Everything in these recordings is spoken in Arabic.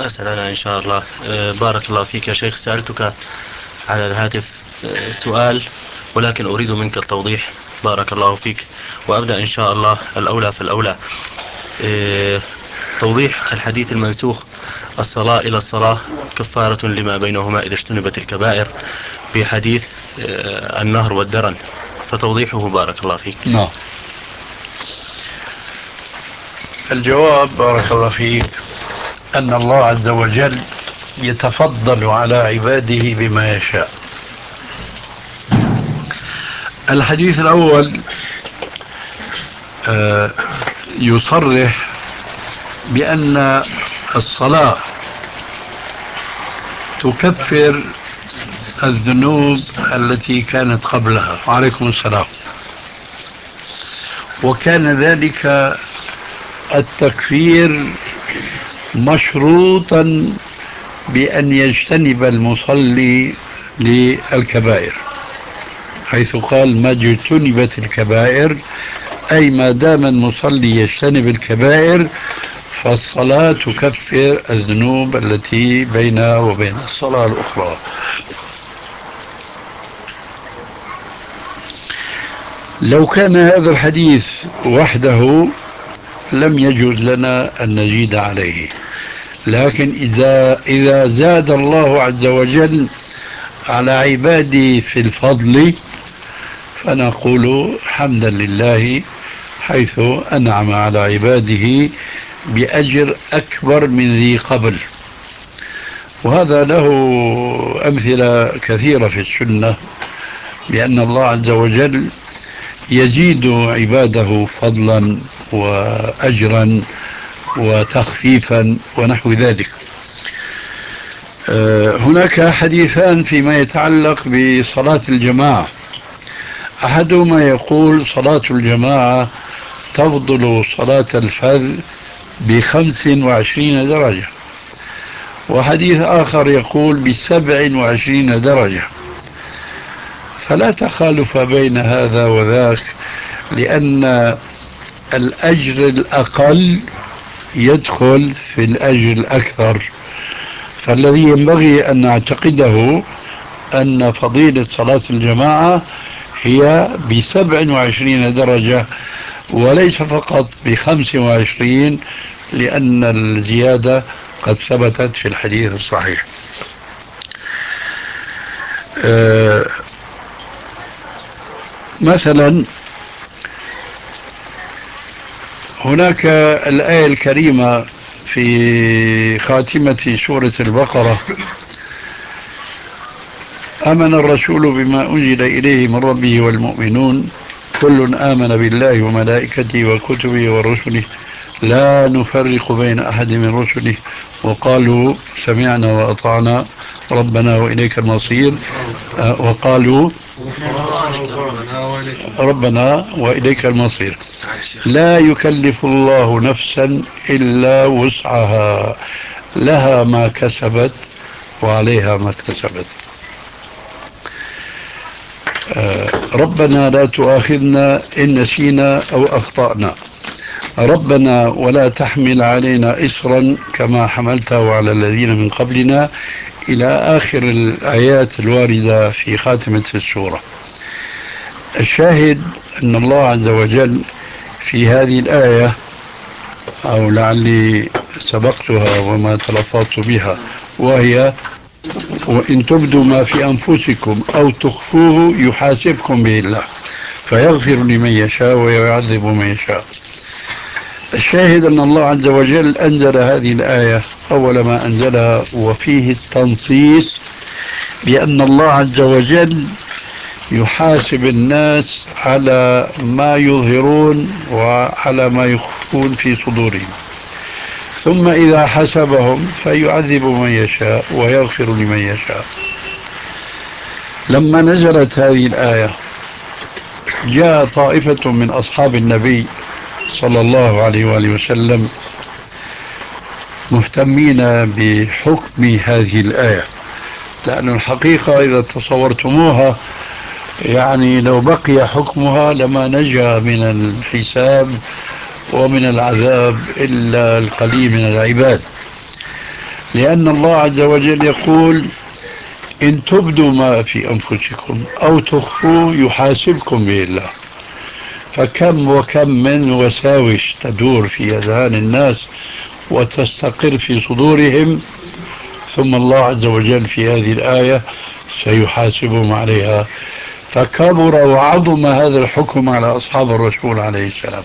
أسأل أنا إن شاء الله. بارك الله فيك يا شيخ. سألتك على الهاتف سؤال، ولكن أريد منك التوضيح. بارك الله فيك. وأبدأ إن شاء الله. الأولى فالأولى، آه، توضيح الحديث المنسوخ: الصلاة إلى الصلاة كفارة لما بينهما إذا اجتنبت الكبائر، في حديث النهر والدرن. فتوضيحه بارك الله فيك. نعم. الجواب بارك الله فيك أن الله عز وجل يتفضل على عباده بما يشاء. الحديث الأول يصرح بأن الصلاة تكفر الذنوب التي كانت قبلها. وعليكم السلام. وكان ذلك التكفير مشروطا بأن يجتنب المصلي للكبائر، حيث قال ما اجتنبت الكبائر، أي ما دام المصلي يجتنب الكبائر فالصلاة تكفر الذنوب التي بينها وبين الصلاة الأخرى. لو كان هذا الحديث وحده لم يجوز لنا أن نزيد عليه، لكن إذا زاد الله عز وجل على عباده في الفضل فنقول حمدا لله، حيث أنعم على عباده بأجر أكبر من ذي قبل. وهذا له أمثلة كثيرة في السنة، لأن الله عز وجل يزيد عباده فضلا وأجرا وتخفيفا ونحو ذلك. هناك حديثان فيما يتعلق بصلاة الجماعة. أحدهما يقول صلاة الجماعة تفضل صلاة الفذ ب25 درجة، وحديث آخر يقول ب27 درجة. فلا تخالف بين هذا وذاك، لأن الأجر الأقل يدخل في الأجر الأكثر. فالذي ينبغي أن نعتقده أن فضيلة صلاة الجماعة هي ب27 درجة وليس فقط ب25، لأن الزيادة قد ثبتت في الحديث الصحيح. مثلا هناك الآية الكريمة في خاتمة سورة البقرة: آمن الرسول بما أنزل إليه من ربه والمؤمنون كل آمن بالله وملائكته وكتبه ورسله لا نفرق بين أحد من رسله وقالوا سمعنا وأطعنا ربنا وإليك المصير. وقالوا ربنا وإليك المصير. لا يكلف الله نفسا إلا وسعها، لها ما كسبت وعليها ما اكتسبت. ربنا لا تؤاخذنا إن نسينا أو أخطأنا، ربنا ولا تحمل علينا إصرا كما حملته على الذين من قبلنا، إلى آخر الآيات الواردة في خاتمة السورة. الشاهد أن الله عز وجل في هذه الآية، أو لعلي سبقتها وما تلفظت بها، وهي وإن تبدوا ما في أنفسكم أو تخفوه يحاسبكم به الله فيغفر لمن يشاء ويعذب من يشاء. الشاهد أن الله عز وجل أنزل هذه الآية أول ما أنزلها، وفيه التنصيص بأن الله عز وجل يحاسب الناس على ما يظهرون وعلى ما يخفون في صدورهم، ثم إذا حسبهم فيعذب من يشاء ويغفر لمن يشاء. لما نزلت هذه الآية جاء طائفة من أصحاب النبي صلى الله عليه وآله وسلم مهتمين بحكم هذه الآية، لأن الحقيقة إذا تصورتموها يعني لو بقي حكمها لما نجا من الحساب ومن العذاب إلا القليل من العباد. لأن الله عز وجل يقول إن تبدوا ما في أنفسكم أو تخفوا يحاسبكم به الله. فكم وكم من وساوس تدور في أذهان الناس وتستقر في صدورهم، ثم الله عز وجل في هذه الآية سيحاسبهم عليها. فكبر وعظم هذا الحكم على أصحاب الرسول عليه السلام،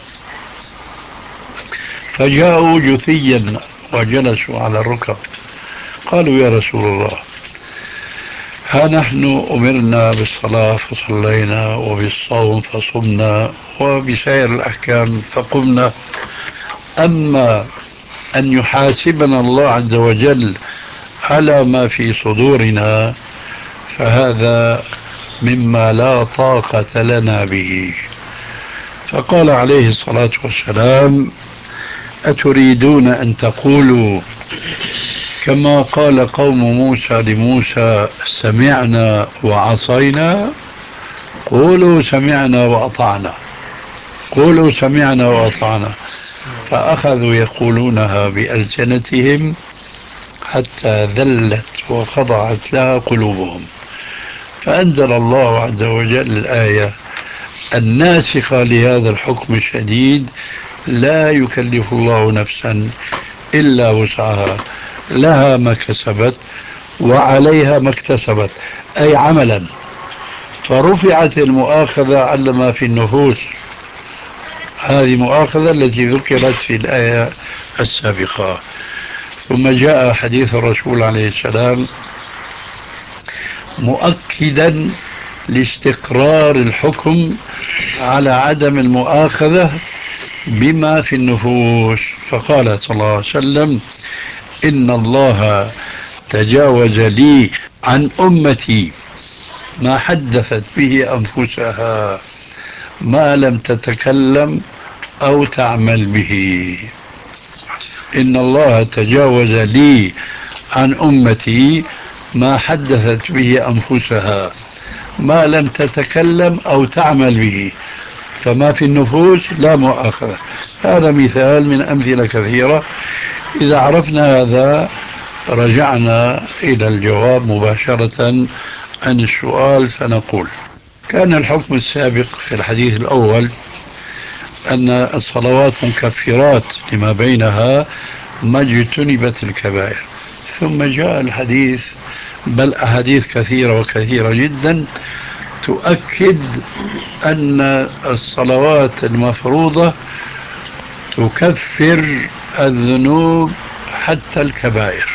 فجاءوا جثيا وجلسوا على الركب. قالوا يا رسول الله، ها نحن أمرنا بالصلاة فصلينا، وبالصوم فصمنا، وبسائر الأحكام فقمنا، أما أن يحاسبنا الله عز وجل على ما في صدورنا فهذا مما لا طاقة لنا به. فقال عليه الصلاة والسلام: أتريدون أن تقولوا كما قال قوم موسى لموسى سمعنا وعصينا؟ قولوا سمعنا وأطعنا، قولوا سمعنا وأطعنا. فأخذوا يقولونها بألسنتهم حتى ذلت وخضعت لها قلوبهم. فأنزل الله عز وجل الآية الناسخة لهذا الحكم الشديد: لا يكلف الله نفسا إلا وسعها، لها ما كسبت وعليها ما اكتسبت، أي عملا. فرفعت المؤاخذة على ما في النفوس، هذه مؤاخذة التي ذكرت في الآية السابقة. ثم جاء حديث الرسول عليه السلام مؤكدا لاستقرار الحكم على عدم المؤاخذة بما في النفوس، فقال صلى الله عليه وسلم: إن الله تجاوز لي عن أمتي ما حدثت به أنفسها ما لم تتكلم أو تعمل به. إن الله تجاوز لي عن أمتي ما حدثت به أنفسها ما لم تتكلم أو تعمل به، فما في النفوس لا مؤاخذة. هذا مثال من أمثلة كثيرة. إذا عرفنا هذا رجعنا إلى الجواب مباشرة عن السؤال، فنقول: كان الحكم السابق في الحديث الأول أن الصلوات مكفرات لما بينها ما اجتنبت الكبائر. ثم جاء الحديث، بل أحاديث كثيرة وكثيرة جدا، تؤكد أن الصلوات المفروضة تكفر الذنوب حتى الكبائر.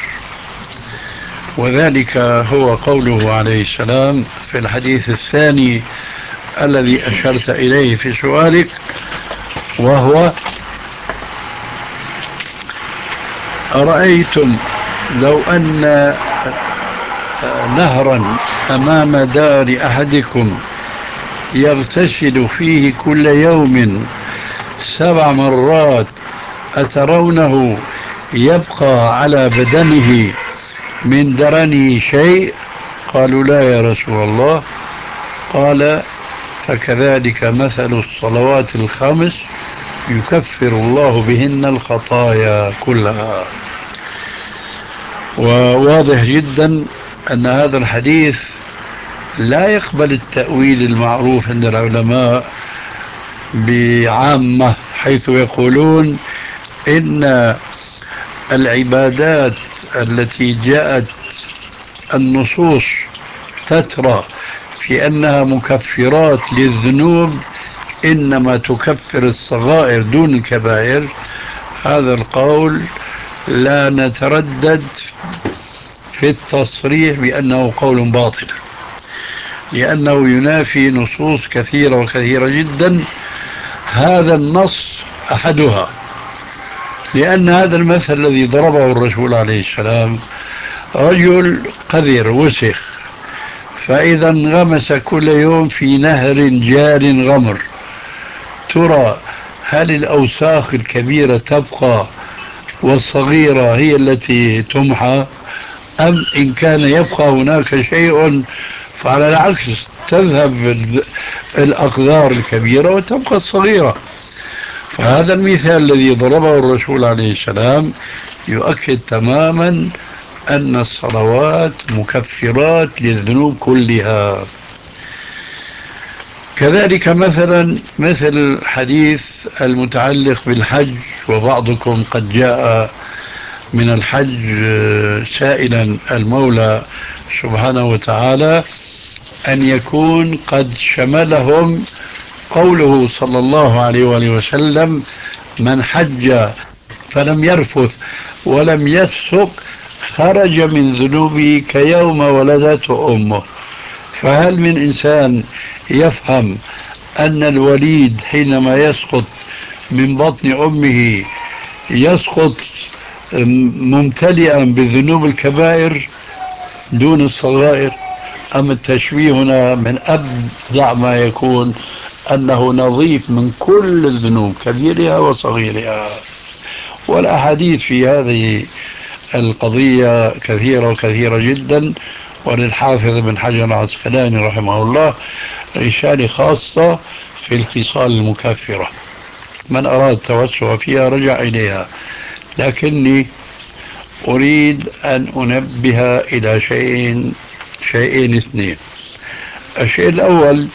وذلك هو قوله عليه السلام في الحديث الثاني الذي أشرت إليه في سؤالك، وهو: أرأيتم لو أن نهرا أمام دار أحدكم يغتسل فيه كل يوم 7 مرات أترونه يبقى على بدنه من درنه شيء؟ قالوا: لا يا رسول الله. قال: فكذلك مثل الصلوات الخمس يكفر الله بهن الخطايا كلها. وواضح جدا أن هذا الحديث لا يقبل التأويل المعروف عند العلماء بعامة، حيث يقولون إن العبادات التي جاءت النصوص تترى في أنها مكفرات للذنوب إنما تكفر الصغائر دون الكبائر. هذا القول لا نتردد في التصريح بأنه قول باطل، لأنه ينافي نصوص كثيرة وكثيرة جدا. هذا النص أحدها، لأن هذا المثل الذي ضربه الرسول عليه السلام: رجل قذر وسخ، فإذا انغمس كل يوم في نهر جار غمر، ترى هل الأوساخ الكبيرة تبقى والصغيرة هي التي تمحى، أم إن كان يبقى هناك شيء فعلى العكس تذهب الأقذار الكبيرة وتبقى الصغيرة؟ فهذا المثال الذي ضربه الرسول عليه السلام يؤكد تماما أن الصلوات مكفرات للذنوب كلها. كذلك مثلا مثل حديث المتعلق بالحج، وبعضكم قد جاء من الحج سائلا المولى سبحانه وتعالى أن يكون قد شملهم قوله صلى الله عليه وآله وسلم: من حج فلم يرفث ولم يفسق خرج من ذنوبه كيوم ولدته أمه. فهل من إنسان يفهم أن الوليد حينما يسقط من بطن أمه يسقط ممتلئا بالذنوب الكبائر دون الصغائر؟ أم التشبيه هنا من أبدع ما يكون، أنه نظيف من كل الذنوب كبيرها وصغيرها؟ والأحاديث في هذه القضية كثيرة وكثيرة جدا، وللحافظ ابن حجر العسقلاني رحمه الله رسالة خاصة في الخصال المكفرة، من أراد التوسع فيها رجع إليها. لكني أريد أن أنبه إلى شيئين اثنين. الشيء الأول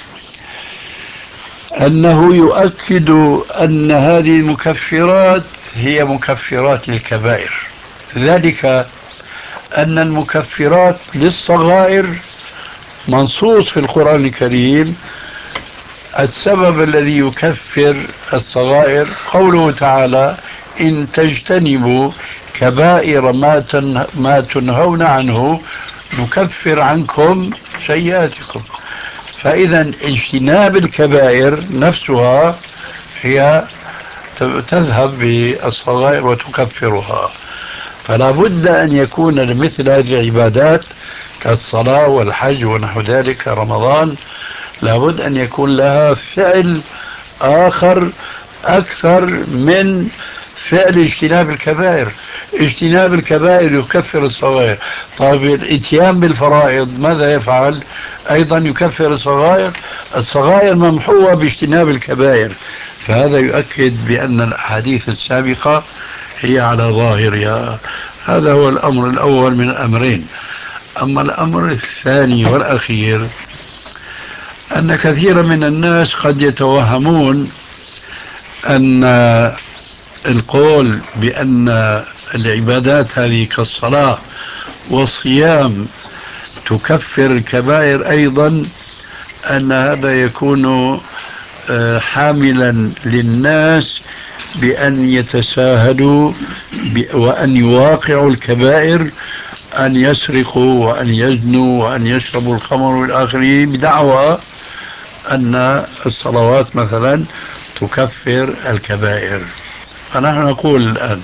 أنه يؤكد أن هذه المكفرات هي مكفرات للكبائر، ذلك أن المكفرات للصغائر منصوص في القرآن الكريم. السبب الذي يكفر الصغائر قوله تعالى: إن تجتنبوا كبائر ما تنهون عنه نكفر عنكم سيئاتكم. فإذا اجتناب الكبائر نفسها هي تذهب بالصغائر وتكفرها. فلا بد أن يكون لمثل هذه العبادات كالصلاة والحج ونحو ذلك رمضان لابد أن يكون لها فعل آخر أكثر من فعل اجتناب الكبائر. اجتناب الكبائر يكفر الصغائر. طيب الاتيان بالفرائض ماذا يفعل؟ أيضا يكفر الصغائر. الصغائر ممحوة باجتناب الكبائر. فهذا يؤكد بأن الأحاديث السابقة هي على ظاهرها. هذا هو الأمر الأول من الأمرين. أما الأمر الثاني والأخير أن كثيرا من الناس قد يتوهمون أن القول بأن العبادات هذه كالصلاة والصيام تكفر الكبائر أيضا، أن هذا يكون حاملا للناس بأن يتساهلوا وأن يواقعوا الكبائر، أن يسرقوا وأن يزنوا وأن يشربوا الخمر والآخرين بدعوى أن الصلوات مثلا تكفر الكبائر. فنحن نقول الآن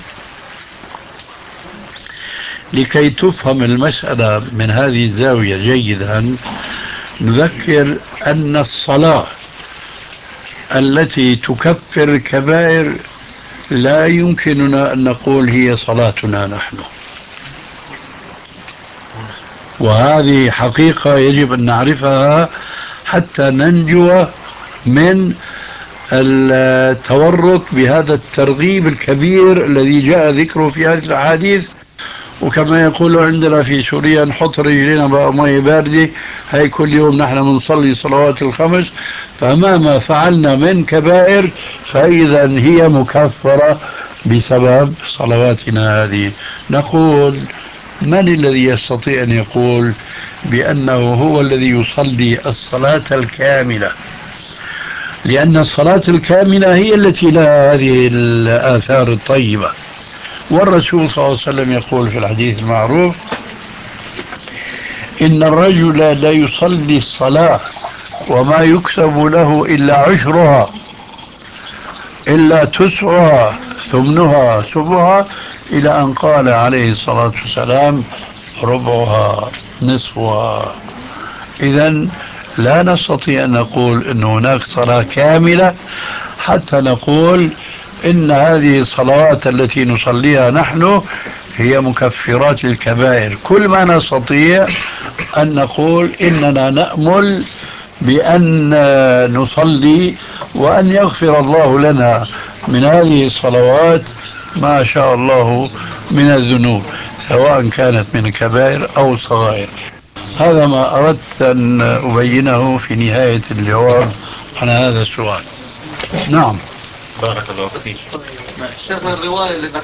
لكي تفهم المسألة من هذه الزاوية جيدا نذكر أن الصلاة التي تكفر الكبائر لا يمكننا أن نقول هي صلاتنا نحن، وهذه حقيقة يجب أن نعرفها حتى ننجو من التورط بهذا الترغيب الكبير الذي جاء ذكره في هذه الأحاديث. وكما يقولوا عندنا في سوريا نحط رجلنا بمية باردة، هاي كل يوم نحن بنصلي صلوات الخمس، فمهما فعلنا من كبائر فإذا هي مكفرة بسبب صلواتنا هذه. نقول: من الذي يستطيع أن يقول بأنه هو الذي يصلي الصلاة الكاملة؟ لأن الصلاة الكاملة هي التي لها هذه الآثار الطيبة. والرسول صلى الله عليه وسلم يقول في الحديث المعروف: إن الرجل لا يصلي الصلاة وما يكتب له إلا عشرها إلا تسعها ثمنها سبعها، إلى أن قال عليه الصلاة والسلام: ربعها نصفها. إذن لا نستطيع أن نقول أن هناك صلاة كاملة حتى نقول إن هذه الصلوات التي نصليها نحن هي مكفرات الكبائر. كل ما نستطيع أن نقول إننا نأمل بأن نصلي وأن يغفر الله لنا من هذه الصلوات ما شاء الله من الذنوب. سواء كانت من الكبائر أو الصغائر. هذا ما أردت أن أبينه في نهاية الجواب عن هذا السؤال. نعم. بارك الله فيك. شيخنا الرواية اللي ذكرها